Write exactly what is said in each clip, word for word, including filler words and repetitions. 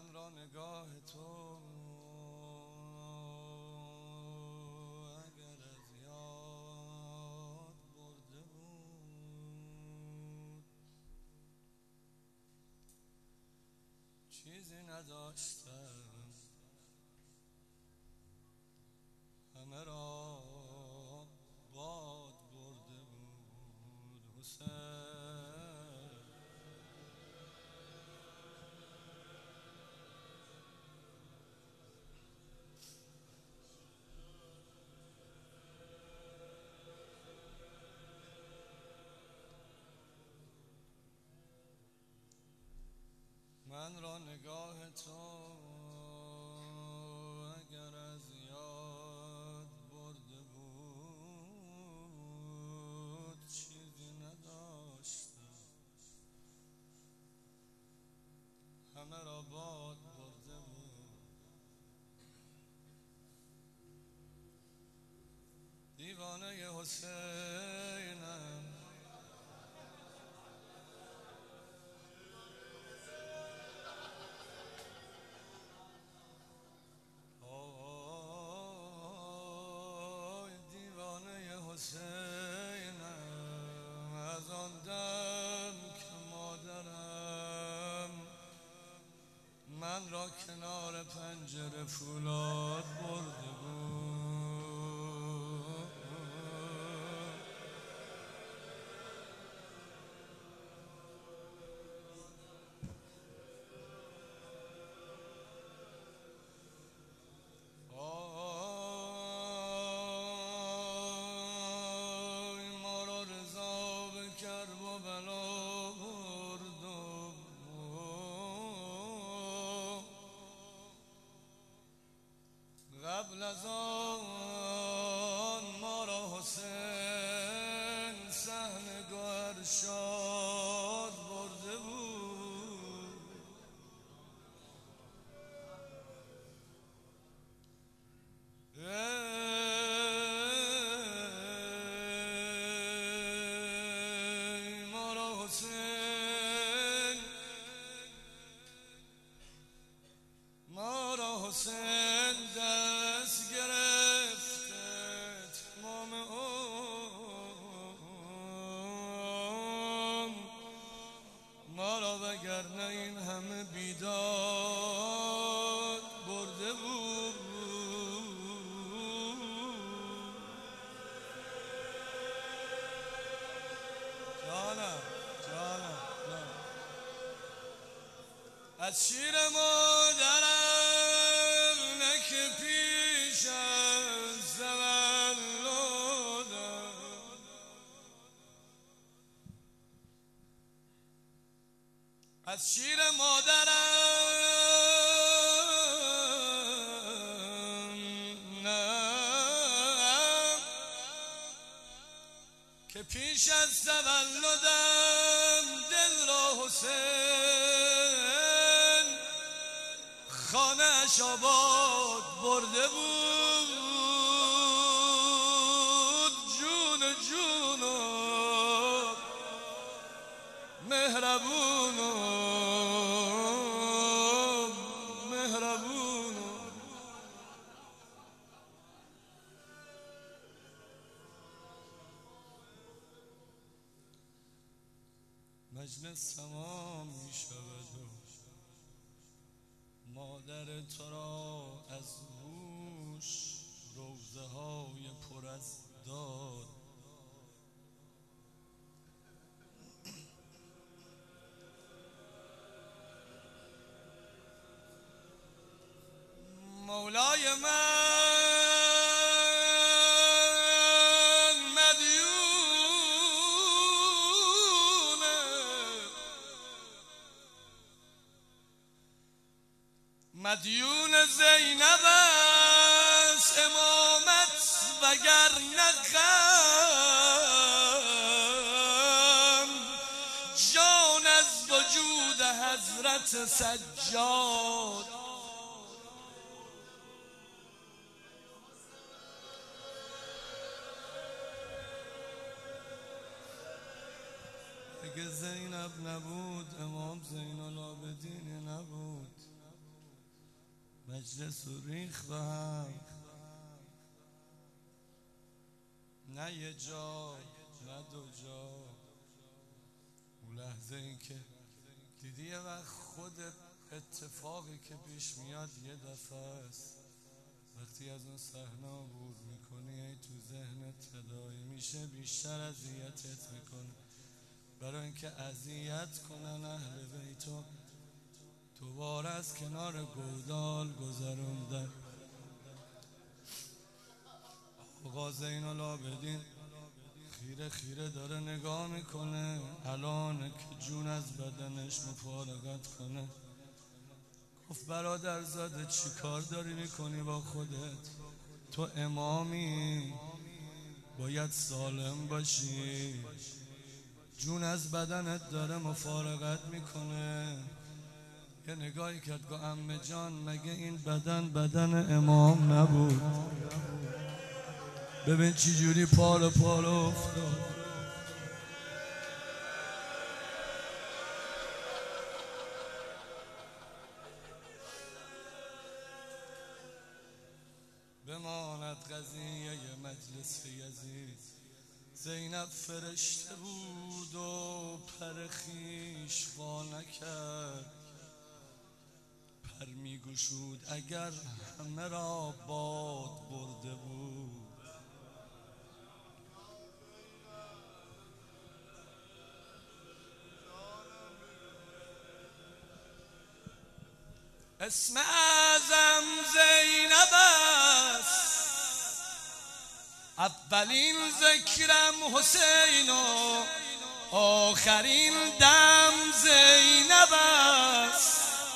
من را نگاه تو اگر از یاد برده بود، چیزی نداشتم، همه را باد برده بود. حسین من را نگاه تو اگر از یاد برده بود، چیزی نداشتم، همه را باد برده بود. دیوانه حسینم، حسینم، از آن دم که مادرم من را کنار پنجره فولاد برده بود. قبل از آن ما را حسین صحن گوهرشاد برده بود. ای ما را حسین، ما را حسین دست گرفته تمام عمر ما را، وگرنه این همه بیداد برده بود. جانم جانم جانم از شیر مادرم نکه پیش از تولدم، از شیر مادرم نه که پیش از تولدم دل را حسین خانه اش آباد برده بود. جون جون و مهربون و مهربون و مجلس تمام می شود و مادر تو را از گوش روزه های پر از داد. مولای من مدیونه، مدیون زینب است امامت، وگرنه غم جان از وجود حضرت سجاد. اگه زینب نبود امام زین العابدین نبود. مجلس و ریخ به هم، نه یه جا نه دو جا. اون لحظه این که دیدی یه وقت خود اتفاقی که پیش میاد یه دفعه است، وقتی از اون صحنه عبور میکنی ای تو ذهنت تداعی میشه بیشتر اذیتت میکنه. برای اینکه اذیت کنن اهل بیتو دوباره از کنار گودال گذروندن. آقا زین العابدین خیره خیره داره نگاه میکنه، الان که جون از بدنش مفارقت کنه. گفت برادر زاده چی کار داری میکنی با خودت؟ تو امامی، باید سالم باشی، جون از بدنت داره مفارقت میکنه. یه نگاهی کرد گفت عمه جان مگه این بدن بدن امام نبود؟ ببین چی جوری پالو پالو افتاد. بماند قضیه مجلس یزید، زینب فرشته بود و پر خویش وا نکرد، پر میگشود اگر همه را باد برده بود. اسم اعظم زینب است، اولین ذکرم حسین و آخرین دم زینب است.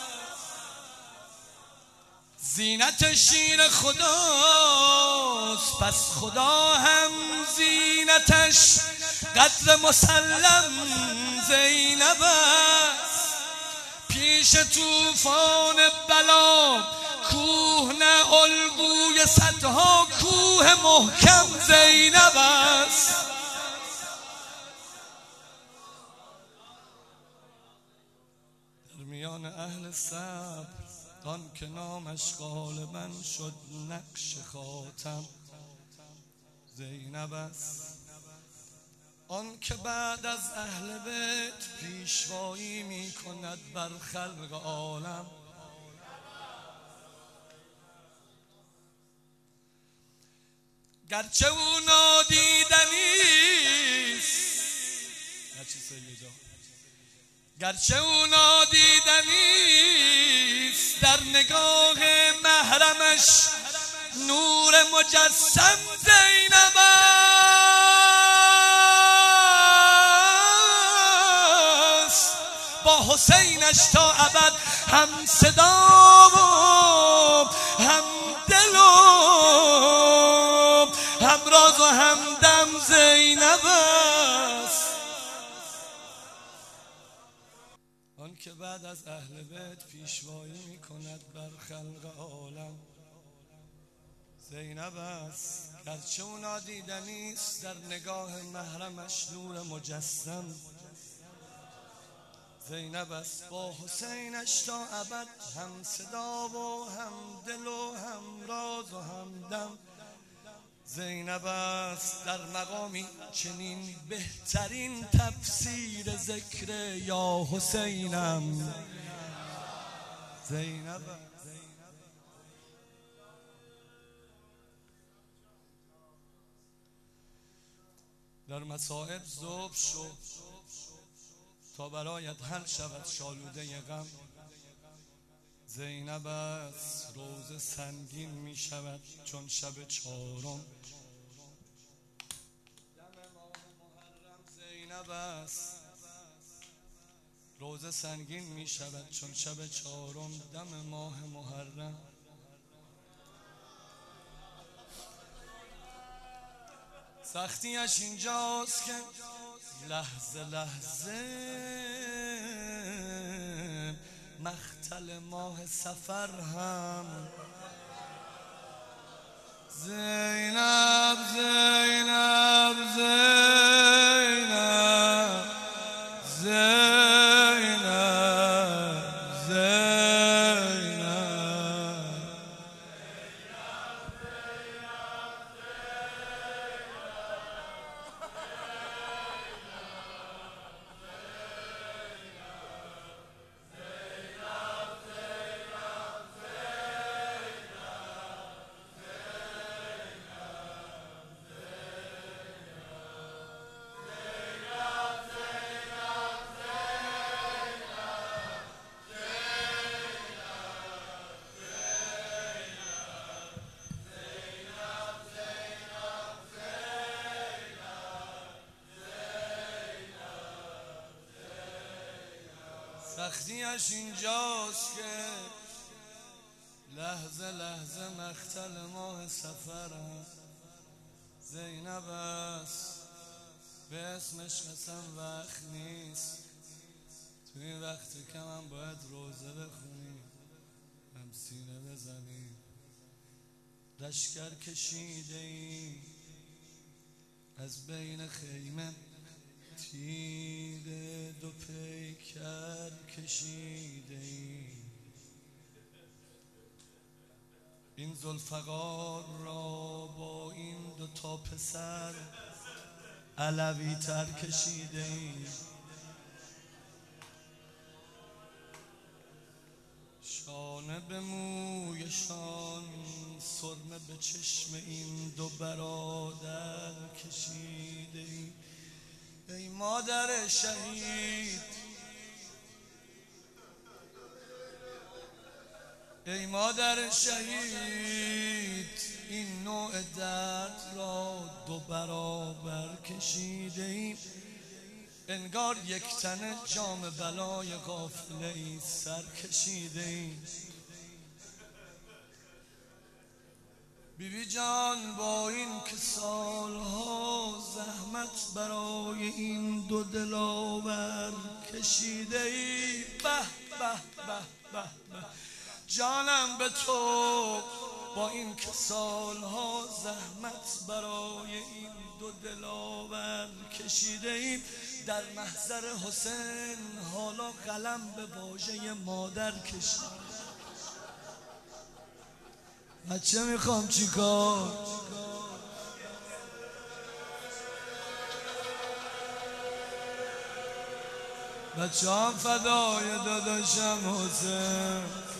زینت شیر خداست پس خدا هم زینتش، قدر مسلم زینب است. پیش طوفان بلا کوه نه الگوی صدها کوه محکم زینب است. در میان اهل صبر آن که نامش غالبا شد نقش خاتم زینب است. آن که بعد از اهل بیت پیشوایی می کند بر خلق عالم. گرچه او نادیدنیست، گرچه او نادیدنیست، در نگاه محرمش نور مجسم زینب است. با حسینش تا ابد هم صدا و هم دل و هم راز و هم دم زینب است. آن که بعد از اهل بیت پیشوایی می کند بر خلق عالم زینب است. گرچه او نادیدنیست، در نگاه محرمش نور مجسم زینب است. با حسینش تا ابد هم صدا و هم دل و هم راز و هم دم زینب است. در مقامی چنین بهترین تفسیر ذکر یا حسینم زینب است. در مصائب ذوب شو تا برایت حل شود شالوده غم زینب است. روز سنگین می شود چون شب چهارم زینب است. روز سنگین می شود چون شب چهارم دم ماه محرم. سختیش اینجاست که لحظه لحظه مختل ماه سفر هم زینب زینب زینب زینب زینب وقتیش اینجاست که لحظه لحظه مختل ماه سفرم زینب است به اسمش قسم وقت نیست تو این وقت که من باید روزه بخونیم هم سینه بزنیم لشکر کشیده ای از بین خیمه تیر دو پیکر کشیده ای این ذوالفقار را با این دو تا پسر علوی تر کشیده ای شانه به مویشان سرمه به چشم این دو برادر کشیده ای ای مادر شهید ای مادر شهید این نوع درد را دو برابر کشیده ای انگار یک تنه جام بلای قافله ای سر کشیده ای بیبی جان با این که سالها زحمت برای این دو دلاور کشیده ای به به به به به جانم به تو با این که سالها زحمت برای این دو دلاور کشیده ای در محضر حسین حالا قلم به واژه مادر کشیده بچه میخوام چیکار بچه هم فدای داداشم حسین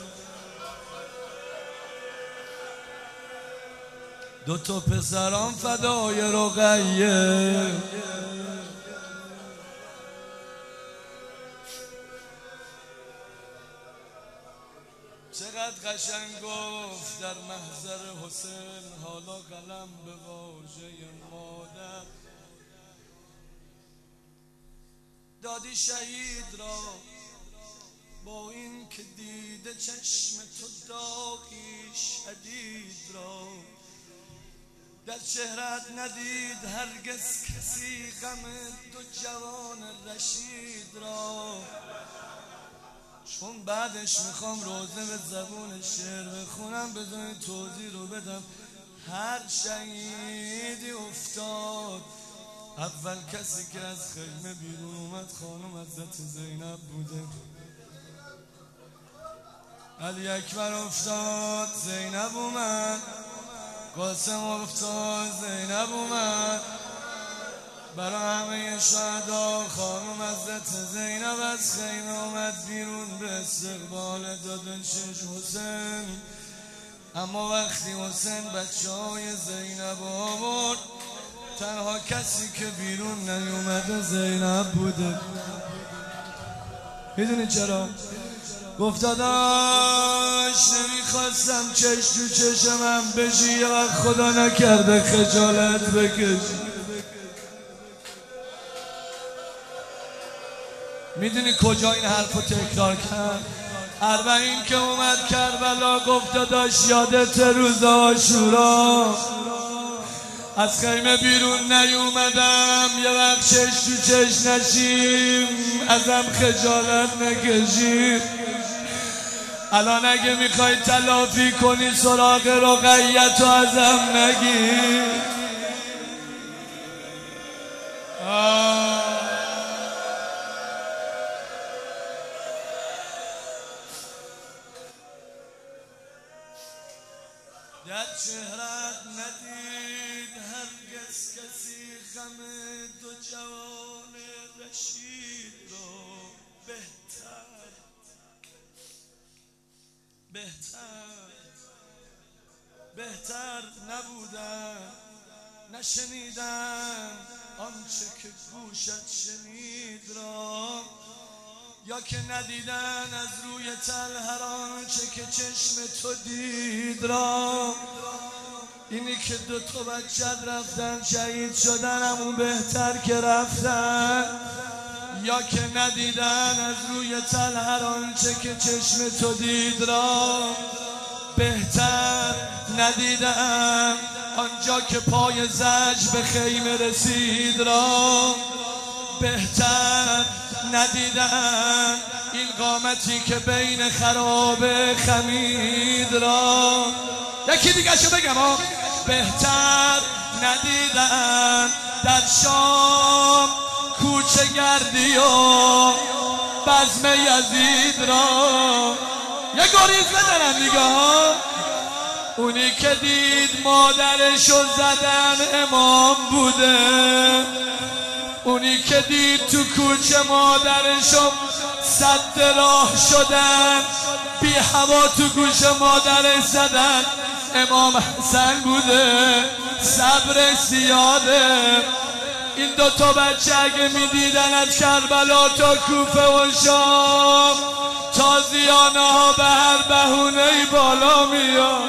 دو تا پسران فدای رقیه چقدر قشنگ گفت در محضر حسین حالا قلم به واژه مادر دادی شهید را با این که دیده چشم تو داغی شدید را در چهرت ندید هرگز کسی غم دو جوان رشید را چون بعدش میخوام روزه به زبون شعر بخونم بدون توضیح رو بدم هر شهیدی افتاد اول کسی که از خیمه بیرون اومد خانم حضرت زینب بوده علی اکبر افتاد زینب اومد قاسم افتاد زینب اومد برای همه شهدا خانم حضرت زینب از خیمه اومد بیرون به استقبال داداشش حسین اما وقتی حسین بچه های زینب آورد تنها کسی که بیرون نیومده زینب بوده میدونی چرا؟ گفت داداش نمیخواستم چش تو چشمم بشی یه وقت خدا نکرده خجالت بکشی میدونی کجا این حرفو تکرار کرد؟ اربعین که اومد کربلا گفت داداش یادت روز عاشورا از خیمه بیرون نیومدم یه وقت چش تو چش نشیم ازم خجالت نکشی الان اگه میخوای تلافی کنی سراغ رقیت و ازم نگی آه در چهرت ندید هرگز کسی غم دو جوان رشید رو بهتر بهتر بهتر نبودن نشنیدن آنچه که گوشت شنید را یا که ندیدن از روی تل هر آنچه که چشم تو دید را اینی که دو تا بچت رفتن شهید شدن همون بهتر که رفتن یا که ندیدن از روی تل هر آنچه که چشم تو دید را، بهتر ندیدن آنجا که پای زج به خیمه رسید را، بهتر ندیدن این قامتی که بین خراب خمید را. یکی دیگه شو بگم ها. بهتر ندیدن در شام کوچه گردی و بزم یزید را. یه گریز بدنم دیگه ها. اونی که دید مادرشو زدن امام بوده، اونی که دید تو کوچه مادرشو صد راه شدن، بی هوا تو گوش مادرش زدن امام حسن بوده. صبر زیاده. این دوتا بچه اگه میدیدن از کربلا تا کوفه و شام، تازیانه ها به هر بهونه‌ای بالا میاد.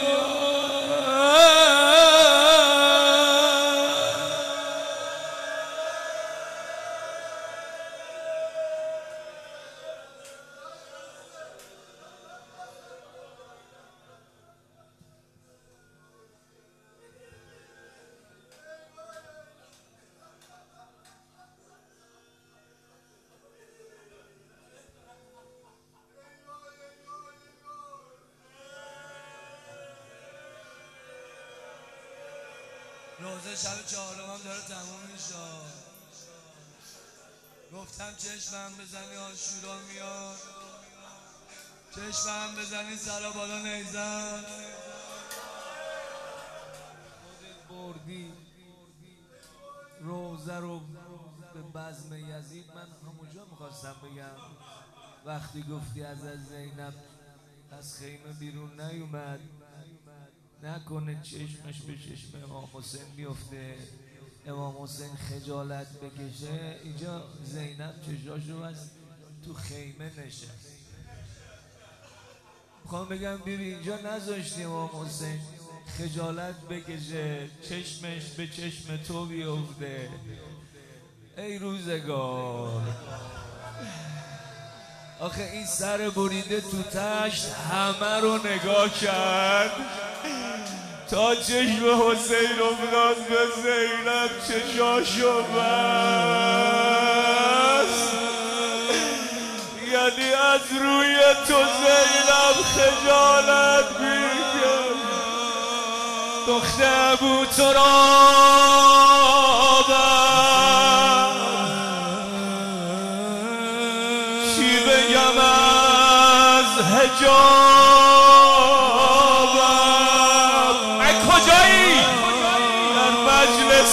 روزه شب چهارم هم داره تموم میشه. گفتم چشمم بزنی آشورا میاد، چشمم بزنی سرا بالا نیزن. خودت بردی روزه رو به بزم یزید. من همونجا میخواستم بگم وقتی گفتی از از زینب از خیمه بیرون نیومد، نکنه چشمش به چشم امام حسین بیفته، امام حسین خجالت بکشه. اینجا زینب چشاشو از تو خیمه نشست. میخوام بگم بیبی اینجا نذاشتی امام حسین خجالت بکشه، چشمش به چشم تو بیفته. ای روزگار، آخه این سر بریده تو تشت همه رو نگاه کرد تا چشم حسین افتاد به زینب چشاشو بست. یعنی از روی تو زینب خجالت میکرد. دختر ابو ترابم چی بگم از حجابم. من کجایی؟ در مجلس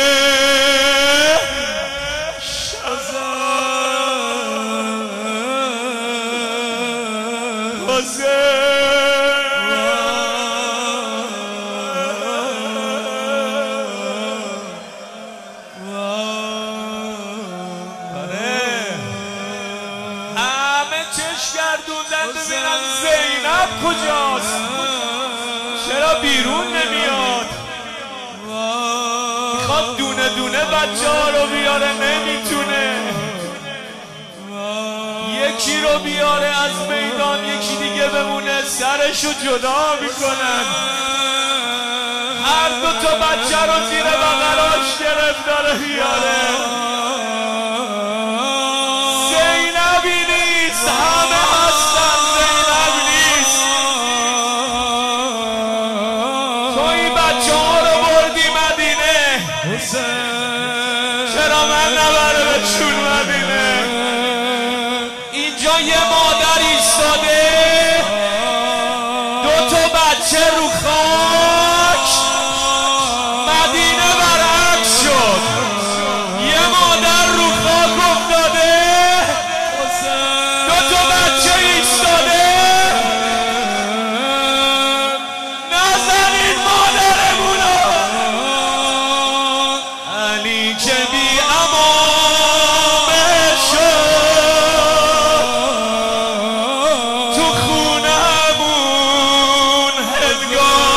گردوندن ببینم زینب کجاست، چرا بیرون نمیاد؟ میخواد دونه دونه بچه ها رو بیاره نمیتونه. یکی رو بیاره از میدان یکی دیگه بمونه سرشو جدا میکنن. هر دو تا بچه رو زیر بغلاش گرفت داره بیاره. چرا من نبره به چون مدینه؟ اینجا یه مادر ایستاده دو تا بچه رو خاک، مدینه برعکس شد. یه مادر رو خاک افتاده دو تا بچه ایستاده. نزنید مادرمونو. که بی امامه شد تو خونمون هنگام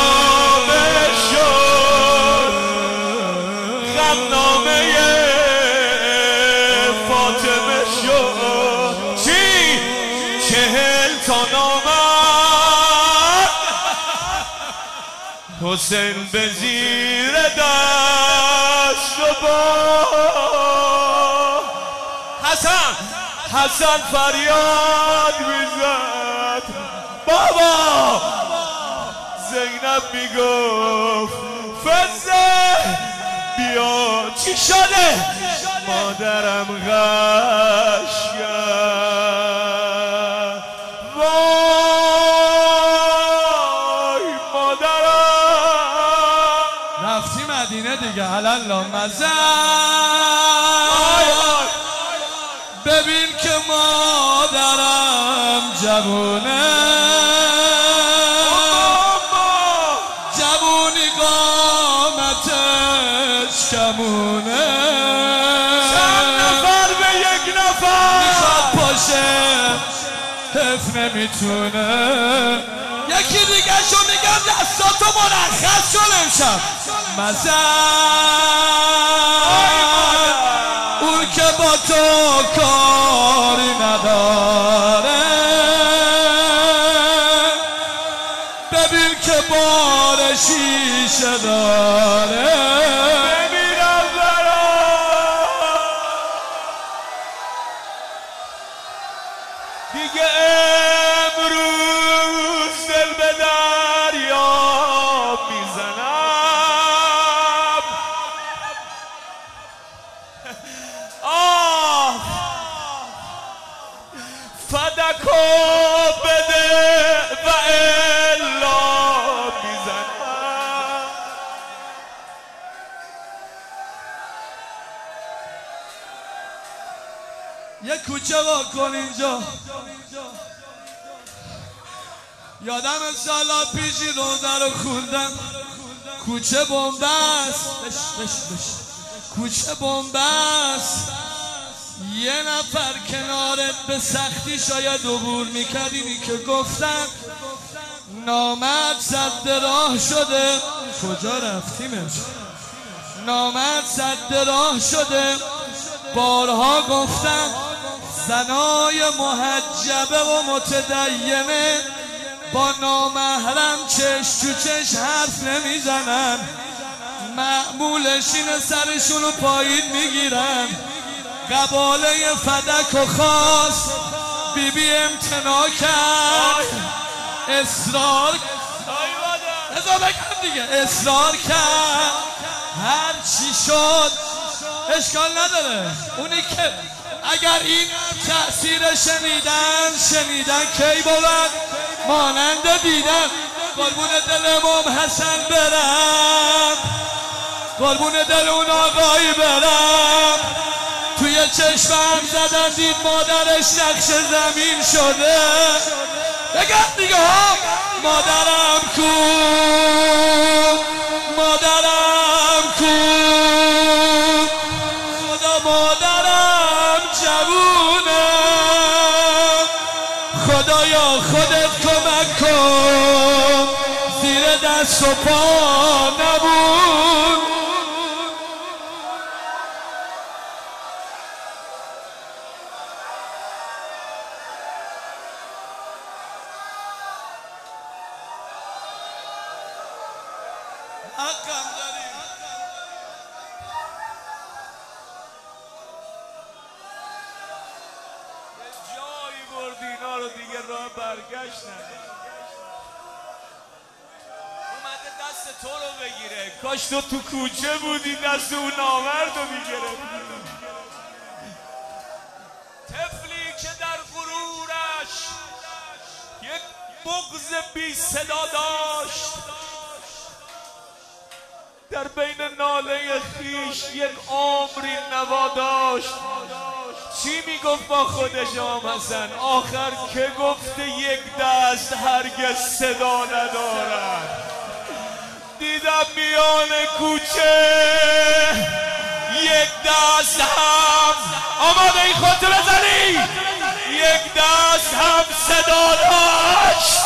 حسین به زیر دست و با حسن حسن فریاد میزد بابا. زینب میگفت فزه بیا. چی شده؟ مادرم غش کرد. وای مادرم. رفتی مدینه دیگه حلالا مزن. ببین که مادرم جوونه، جوونی قامتش کمونه. چند نفر به یک نفر میخواد پاشه حف نمیتونه. یکی دیگه شو میگم دستاتو مرخص شد امشب. مزن اون که با تو کاری نداره. ببین که بار شیشه داره. ببینم برا دیگه امروز دل به دریا میزنم. آه فدکو بده و الا میزنم. یه کوچه وا کن اینجا. یادم سالا پیشی روزه رو خوندم. کوچه بومبست بش بش بش. کوچه بومبست. یه نفر کنارت به سختی شاید عبور میکرد. اینی که گفتن نامرد سد راه شده. کجا رفتیم امشب؟ نامرد سد راه شده. بارها گفتن زنای محجبه و متدینه با نامحرم چش تو چش حرف نمیزنن. معمولش اینه سرشونو پایین میگیرن. قباله فدک و خواست بی بی امتناع کرد. اصرار ازا بگم دیگه اصرار کرد. هر چی شد اشکال نداره. اونی که اگر این تأثیر شنیدن شنیدن کی بود مانند دیدن. قربون دل امام حسن برم، قربون دل اون آقایی برم. توی چشمم زدن دید مادرش نقش زمین شده. بگم دیگه ها مادرم کو، مادرم کو. خدا مادرم جوونه. خدایا خودت کمک کن زیر دست و پا نمون. حقم داریم. یه جایی بردی اینا رو دیگه راه برگشت نداره. اومده دست تو رو بگیره. کاش تو تو کوچه بودی دست اون نامرد رو میگرفتی. طفلی که در غرورش یک بغض بی صدا داشت، در بین ناله خیش یک عمری نوا داشت. چی میگفت با خودش امام حسن؟ آخر که گفته یک دست هرگز صدا ندارد. دیدم میان کوچه یک دست هم آماده این خودتو بزنی، یک دست هم صدا داشت.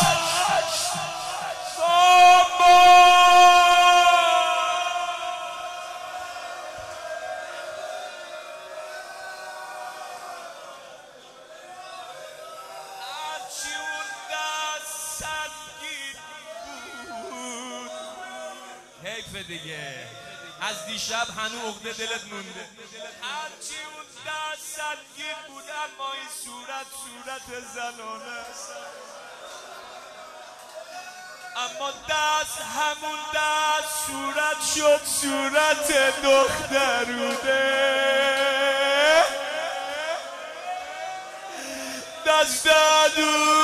حیفه دیگه، از دیشب هنو عقده دلت مونده. هرچی اون دست سدگیر بود اما این صورت صورت زنانه است، اما دست همون دست صورت شد صورت دخترونه. دست دادو